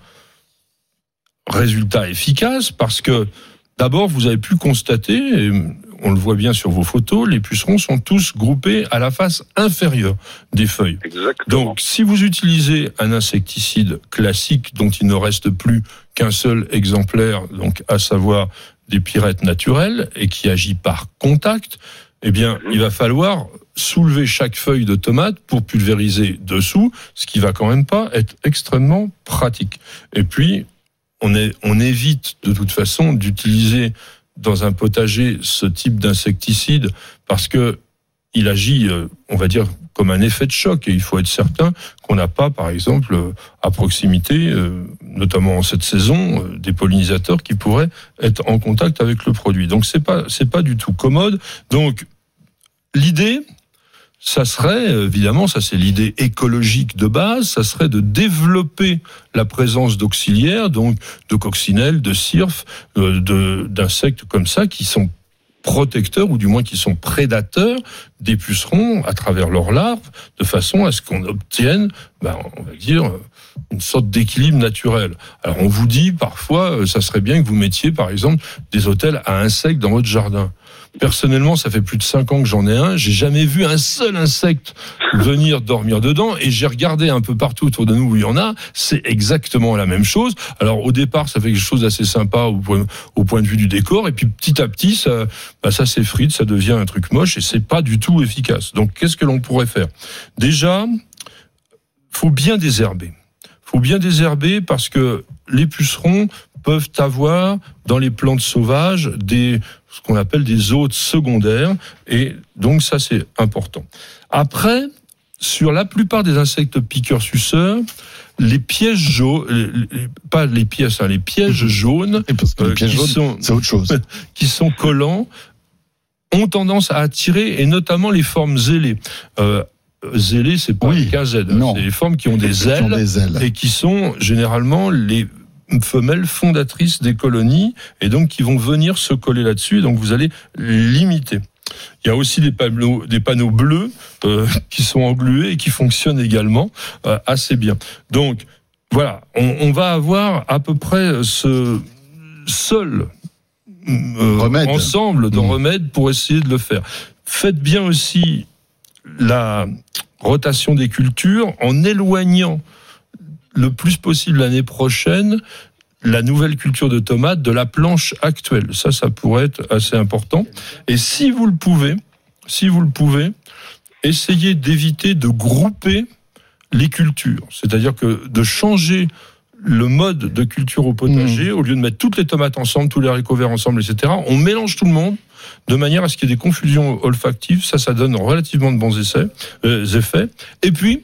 résultat efficace, parce que d'abord, vous avez pu constater, et on le voit bien sur vos photos, les pucerons sont tous groupés à la face inférieure des feuilles.
Exactement.
Donc, si vous utilisez un insecticide classique dont il ne reste plus qu'un seul exemplaire, donc à savoir des pyrettes naturelles, et qui agit par contact, eh bien, il va falloir soulever chaque feuille de tomate pour pulvériser dessous, ce qui va quand même pas être extrêmement pratique. Et puis, On, est, on évite de toute façon d'utiliser dans un potager ce type d'insecticide parce que il agit, on va dire, comme un effet de choc, et il faut être certain qu'on n'a pas, par exemple, à proximité, notamment en cette saison, des pollinisateurs qui pourraient être en contact avec le produit. Donc c'est pas, c'est pas du tout commode. Donc l'idée, ça serait, évidemment, ça c'est l'idée écologique de base, ça serait de développer la présence d'auxiliaires, donc de coccinelles, de cirfes, de, d'insectes comme ça, qui sont protecteurs, ou du moins qui sont prédateurs des pucerons à travers leurs larves, de façon à ce qu'on obtienne, ben, on va dire, une sorte d'équilibre naturel. Alors on vous dit parfois, ça serait bien que vous mettiez par exemple des hôtels à insectes dans votre jardin. Personnellement, ça fait plus de cinq ans que j'en ai un. J'ai jamais vu un seul insecte venir dormir dedans. Et j'ai regardé un peu partout autour de nous où il y en a. C'est exactement la même chose. Alors, au départ, ça fait quelque chose d'assez sympa au point, au point de vue du décor. Et puis, petit à petit, ça, bah, ça s'effrite, ça devient un truc moche et c'est pas du tout efficace. Donc, qu'est-ce que l'on pourrait faire ? Déjà, faut bien désherber. Faut bien désherber parce que les pucerons peuvent avoir dans les plantes sauvages des ce qu'on appelle des hôtes secondaires, et donc ça c'est important. Après, sur la plupart des insectes piqueurs-suceurs, les pièges jaunes, les, les, pas les pièges, hein, les pièges jaunes,
parce que les pièges jaunes, sont, c'est autre chose,
qui sont collants, ont tendance à attirer, et notamment les formes zélées. Euh, zélées, c'est pas
oui,
qu'un Z,
non.
C'est les formes qui ont des ailes,
ont des ailes,
et qui sont généralement les femelles fondatrices des colonies, et donc qui vont venir se coller là-dessus, et donc vous allez limiter. Il y a aussi des panneaux, des panneaux bleus euh, qui sont englués et qui fonctionnent également euh, assez bien. Donc voilà, on, on va avoir à peu près ce seul euh,
remède.
ensemble de mmh. remèdes pour essayer de le faire. Faites bien aussi la rotation des cultures en éloignant le plus possible l'année prochaine la nouvelle culture de tomates de la planche actuelle. Ça, ça pourrait être assez important. Et si vous le pouvez, si vous le pouvez, essayez d'éviter de grouper les cultures. C'est-à-dire que de changer le mode de culture au potager, mmh. au lieu de mettre toutes les tomates ensemble, tous les haricots verts ensemble, et cetera, on mélange tout le monde de manière à ce qu'il y ait des confusions olfactives. Ça, ça donne relativement de bons essais, euh, effets. Et puis,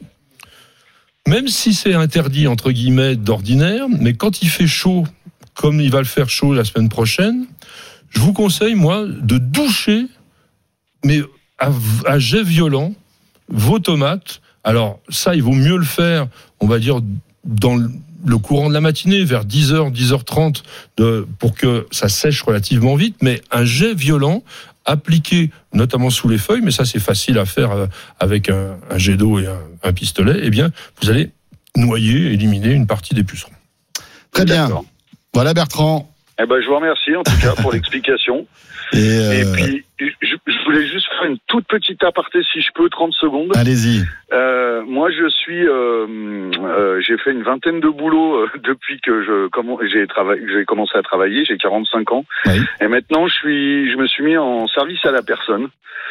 même si c'est interdit, entre guillemets, d'ordinaire, mais quand il fait chaud, comme il va le faire chaud la semaine prochaine, je vous conseille, moi, de doucher, mais à, à jet violent, vos tomates. Alors, ça, il vaut mieux le faire, on va dire, dans le courant de la matinée, vers dix heures, dix heures trente, de, pour que ça sèche relativement vite, mais un jet violent, appliqué notamment sous les feuilles, mais ça c'est facile à faire avec un, un jet d'eau et un, un pistolet, eh bien vous allez noyer, éliminer une partie des pucerons.
Très bien.
D'accord.
Voilà Bertrand.
Eh ben, je vous remercie en tout cas pour l'explication.
Et, euh...
et puis, je, je voulais juste faire une toute petite aparté, si je peux, trente secondes.
Allez-y.
Euh, moi, je suis, euh, euh, j'ai fait une vingtaine de boulots euh, depuis que je comment, j'ai, travaillé, j'ai commencé à travailler. J'ai quarante-cinq ans. Oui. Et maintenant, je suis, je me suis mis en service à la personne.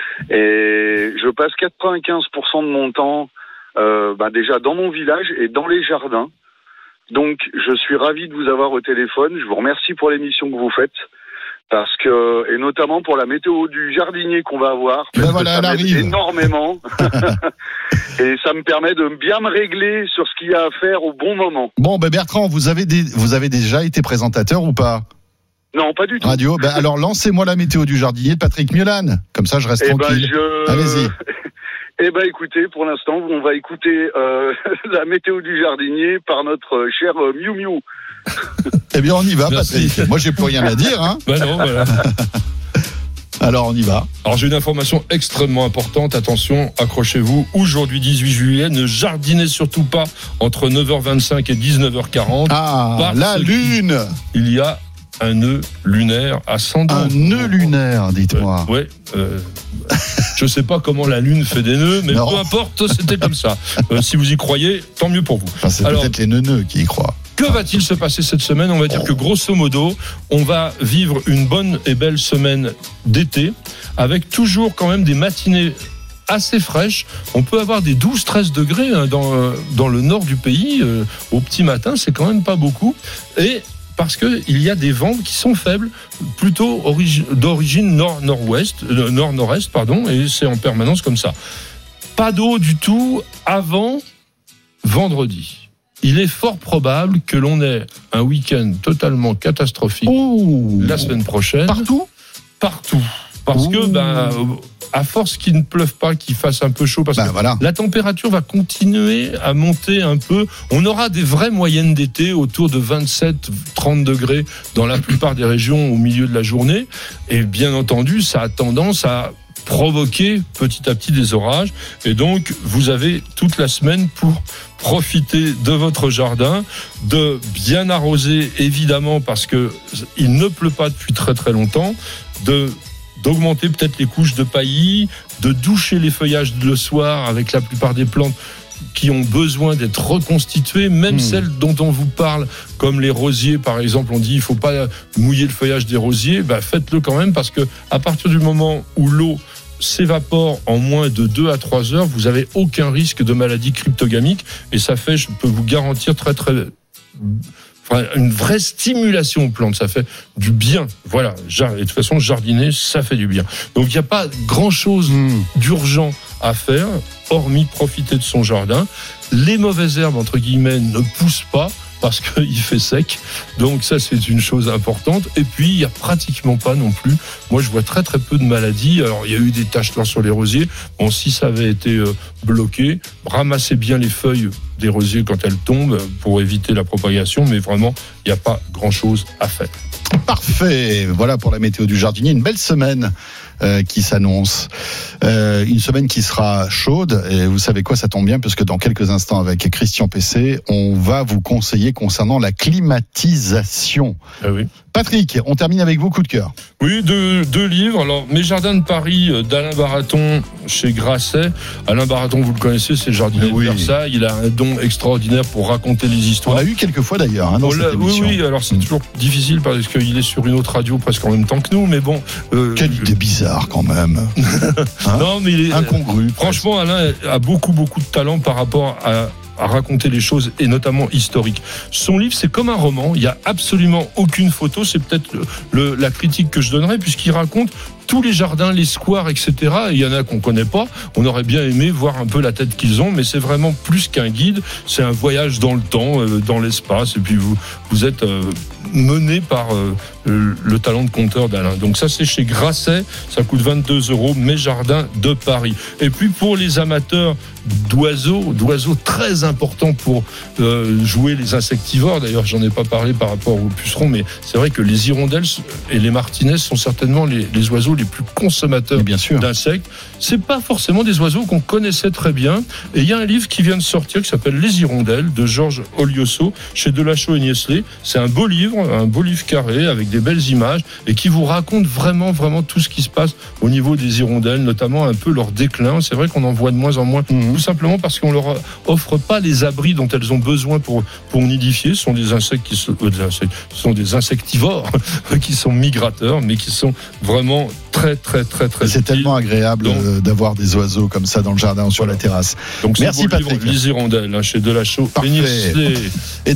Et je passe quatre-vingt-quinze pour cent de mon temps, euh, bah, déjà dans mon village et dans les jardins. Donc, je suis ravi de vous avoir au téléphone. Je vous remercie pour l'émission que vous faites. Parce que, et notamment pour la météo du jardinier qu'on va avoir.
Ben voilà,
ça
elle
m'aide
arrive.
énormément. Et ça me permet de bien me régler sur ce qu'il y a à faire au bon moment.
Bon, ben Bertrand, vous avez, des, vous avez déjà été présentateur ou pas ?
Non, pas du tout.
Radio. Ben alors, lancez-moi la météo du jardinier de Patrick Miolan. Comme ça, je reste
eh
tranquille.
Ben je...
Allez-y.
Eh ben, écoutez, pour l'instant, on va écouter euh, la météo du jardinier par notre cher euh, Miu Miu.
Eh bien, on y va,
Merci.
Patrick. Moi, j'ai plus rien à dire. Hein.
Ben non, voilà.
Alors, on y va.
Alors, j'ai une information extrêmement importante. Attention, accrochez-vous. Aujourd'hui, dix-huit juillet, ne jardinez surtout pas entre neuf heures vingt-cinq et dix-neuf heures quarante.
Ah, la lune.
Il y a un nœud lunaire ascendant.
Un nœud lunaire, dites-moi.
Ouais. Euh, je sais pas comment la lune fait des nœuds, mais non. Peu importe, c'était comme ça. Euh, si vous y croyez, tant mieux pour vous.
Enfin, c'est Alors, peut-être les neuneux qui y croient.
Que va-t-il se passer cette semaine ? On va dire que grosso modo, on va vivre une bonne et belle semaine d'été, avec toujours quand même des matinées assez fraîches. On peut avoir des douze à treize degrés hein, dans, euh, dans le nord du pays. Euh, au petit matin, c'est quand même pas beaucoup. Et parce qu'il y a des vents qui sont faibles, plutôt origi- d'origine nord-nord-ouest, euh, nord-nord-est, pardon, et c'est en permanence comme ça. Pas d'eau du tout avant vendredi. Il est fort probable que l'on ait un week-end totalement catastrophique Ouh. la semaine prochaine.
Partout ?
Partout. Parce Ouh. que, ben, à force qu'il ne pleuve pas, qu'il fasse un peu chaud, parce ben, que voilà. la température va continuer à monter un peu. On aura des vraies moyennes d'été autour de vingt-sept à trente degrés dans la plupart des régions au milieu de la journée. Et bien entendu, ça a tendance à provoquer petit à petit des orages. Et donc, vous avez toute la semaine pour profiter de votre jardin, de bien arroser, évidemment, parce que il ne pleut pas depuis très très longtemps, de d'augmenter peut-être les couches de paillis, de doucher les feuillages le soir avec la plupart des plantes qui ont besoin d'être reconstituées, même mmh. celles dont on vous parle, comme les rosiers par exemple. On dit il ne faut pas mouiller le feuillage des rosiers, bah faites-le quand même, parce que à partir du moment où l'eau s'évapore en moins de deux à trois heures, vous n'avez aucun risque de maladie cryptogamique, et ça fait, je peux vous garantir, très très une vraie stimulation aux plantes, ça fait du bien. Voilà, et de toute façon, jardiner, ça fait du bien. Donc il n'y a pas grand-chose mmh. d'urgent à faire, hormis profiter de son jardin. Les mauvaises herbes, entre guillemets, ne poussent pas, parce qu'il fait sec. Donc ça, c'est une chose importante. Et puis, il n'y a pratiquement pas non plus. Moi, je vois très très peu de maladies. Alors, il y a eu des taches noires sur les rosiers. Bon, si ça avait été euh, bloqué, ramassez bien les feuilles des rosiers quand elles tombent pour éviter la propagation. Mais vraiment, il n'y a pas grand-chose à faire.
Parfait. Voilà pour la météo du jardinier. Une belle semaine euh, qui s'annonce. Euh, une semaine qui sera chaude. Et vous savez quoi, ça tombe bien, parce que dans quelques instants, avec Christian Pessé, on va vous conseiller concernant la climatisation.
Ah oui.
Patrick, on termine avec vos coups de cœur.
Oui, deux, deux livres. Alors, Mes jardins de Paris d'Alain Baraton chez Grasset. Alain Baraton, vous le connaissez, c'est le jardinier oui. de Versailles. Il a un don extraordinaire pour raconter les histoires.
On l'a eu quelques fois d'ailleurs hein, dans cette émission.
Oui, oui. Alors c'est mmh. toujours difficile parce qu'il est sur une autre radio presque en même temps que nous, mais bon.
Euh, Quelle idée bizarre quand même.
hein non, mais il est
incongru.
Franchement, Alain a beaucoup, beaucoup de talent par rapport à. à raconter les choses, et notamment historiques. Son livre, c'est comme un roman, il n'y a absolument aucune photo, c'est peut-être le, le, la critique que je donnerais, puisqu'il raconte tous les jardins, les squares, et cetera. Et il y en a qu'on ne connaît pas, on aurait bien aimé voir un peu la tête qu'ils ont, mais c'est vraiment plus qu'un guide, c'est un voyage dans le temps, euh, dans l'espace, et puis vous, vous êtes euh, mené par euh, le, le talent de conteur d'Alain. Donc ça, c'est chez Grasset, ça coûte vingt-deux euros, Mes jardins de Paris. Et puis pour les amateurs d'oiseaux, d'oiseaux très importants pour euh, jouer les insectivores, d'ailleurs j'en ai pas parlé par rapport aux pucerons, mais c'est vrai que les hirondelles et les martinets sont certainement les, les oiseaux les plus consommateurs d'insectes. C'est pas forcément des oiseaux qu'on connaissait très bien, et il y a un livre qui vient de sortir qui s'appelle Les hirondelles de Georges Olioso chez Delachaux et Niestlé. C'est un beau livre, un beau livre carré avec des belles images, et qui vous raconte vraiment vraiment tout ce qui se passe au niveau des hirondelles, notamment un peu leur déclin. C'est vrai qu'on en voit de moins en moins, mmh. tout simplement parce qu'on leur offre pas les abris dont elles ont besoin pour pour nidifier. Ce sont des insectes qui sont, euh, des insectes, ce sont des insectivores qui sont migrateurs, mais qui sont vraiment très très très très.
C'est
utiles.
Tellement agréable donc, d'avoir des oiseaux comme ça dans le jardin ou sur
voilà.
la terrasse.
Donc
merci Patrick.
Les hirondelles hein, chez Delachaux et Niestlé.